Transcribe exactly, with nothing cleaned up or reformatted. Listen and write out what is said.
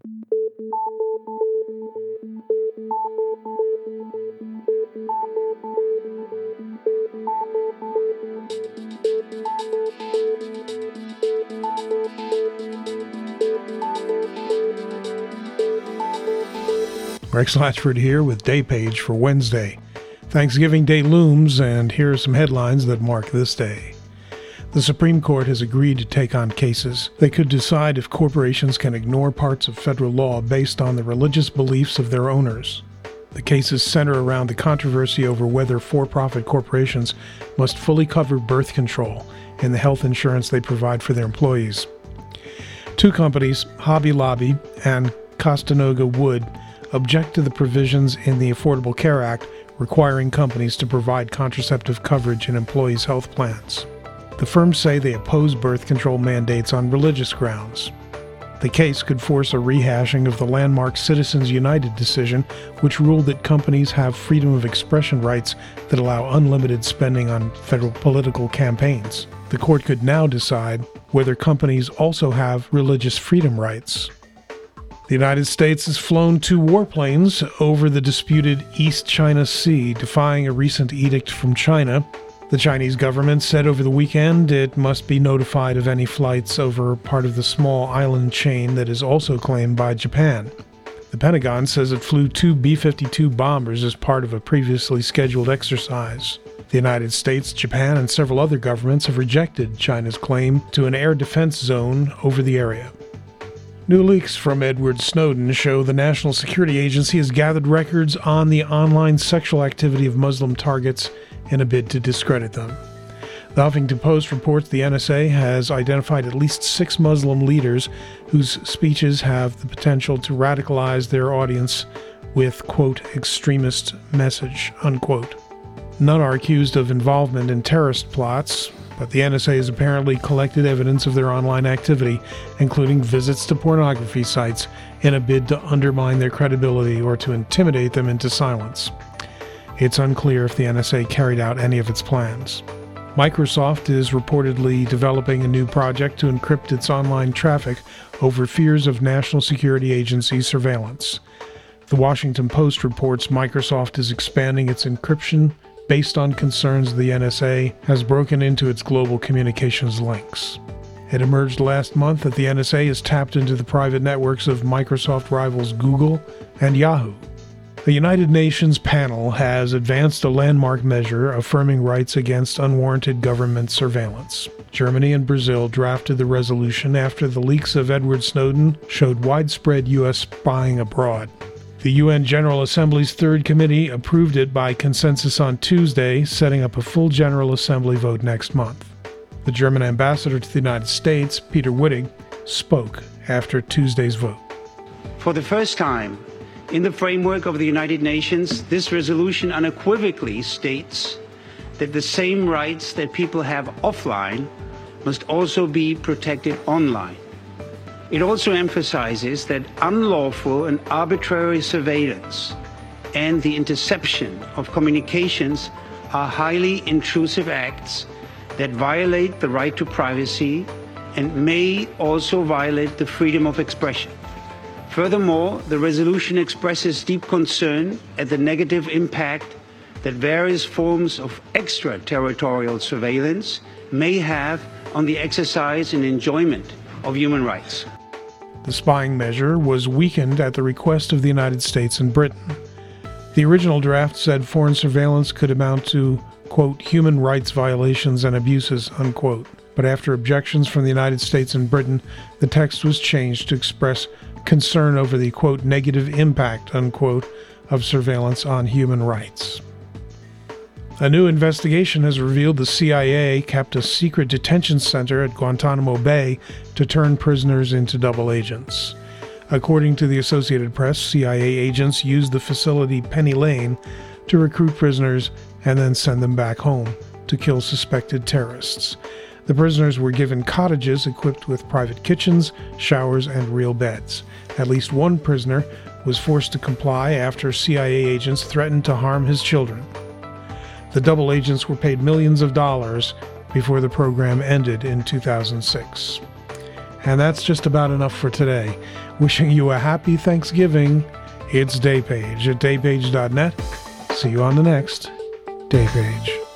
Rex Latchford here with Day Page for Wednesday. Thanksgiving Day looms, and here are some headlines that mark this day. The Supreme Court has agreed to take on cases that could decide if corporations can ignore parts of federal law based on the religious beliefs of their owners. The cases center around the controversy over whether for-profit corporations must fully cover birth control in the health insurance they provide for their employees. Two companies, Hobby Lobby and Costanoga Wood, object to the provisions in the Affordable Care Act requiring companies to provide contraceptive coverage in employees' health plans. The firms say they oppose birth control mandates on religious grounds. The case could force a rehashing of the landmark Citizens United decision, which ruled that companies have freedom of expression rights that allow unlimited spending on federal political campaigns. The court could now decide whether companies also have religious freedom rights. The United States has flown two warplanes over the disputed East China Sea, defying a recent edict from China. The Chinese government said over the weekend it must be notified of any flights over part of the small island chain that is also claimed by Japan. The Pentagon says it flew two B fifty-two bombers as part of a previously scheduled exercise. The United States, Japan, and several other governments have rejected China's claim to an air defense zone over the area. New leaks from Edward Snowden show the National Security Agency has gathered records on the online sexual activity of Muslim targets in a bid to discredit them. The Huffington Post reports the N S A has identified at least six Muslim leaders whose speeches have the potential to radicalize their audience with, quote, extremist message, unquote. None are accused of involvement in terrorist plots, but the N S A has apparently collected evidence of their online activity, including visits to pornography sites, in a bid to undermine their credibility or to intimidate them into silence. It's unclear if the N S A carried out any of its plans. Microsoft is reportedly developing a new project to encrypt its online traffic over fears of National Security Agency surveillance. The Washington Post reports Microsoft is expanding its encryption based on concerns the N S A has broken into its global communications links. It emerged last month that the N S A has tapped into the private networks of Microsoft rivals Google and Yahoo. The United Nations panel has advanced a landmark measure affirming rights against unwarranted government surveillance. Germany and Brazil drafted the resolution after the leaks of Edward Snowden showed widespread U S spying abroad. The U N General Assembly's Third Committee approved it by consensus on Tuesday, setting up a full General Assembly vote next month. The German ambassador to the United States, Peter Wittig, spoke after Tuesday's vote. For the first time in the framework of the United Nations, this resolution unequivocally states that the same rights that people have offline must also be protected online. It also emphasizes that unlawful and arbitrary surveillance and the interception of communications are highly intrusive acts that violate the right to privacy and may also violate the freedom of expression. Furthermore, the resolution expresses deep concern at the negative impact that various forms of extraterritorial surveillance may have on the exercise and enjoyment of human rights. The spying measure was weakened at the request of the United States and Britain. The original draft said foreign surveillance could amount to, quote, human rights violations and abuses, unquote. But after objections from the United States and Britain, the text was changed to express concern over the, quote, negative impact, unquote, of surveillance on human rights. A new investigation has revealed the C I A kept a secret detention center at Guantanamo Bay to turn prisoners into double agents. According to the Associated Press, C I A agents used the facility Penny Lane to recruit prisoners and then send them back home to kill suspected terrorists. The prisoners were given cottages equipped with private kitchens, showers, and real beds. At least one prisoner was forced to comply after C I A agents threatened to harm his children. The double agents were paid millions of dollars before the program ended in two thousand six. And that's just about enough for today. Wishing you a happy Thanksgiving. It's Day Page at day page dot net. See you on the next Day Page.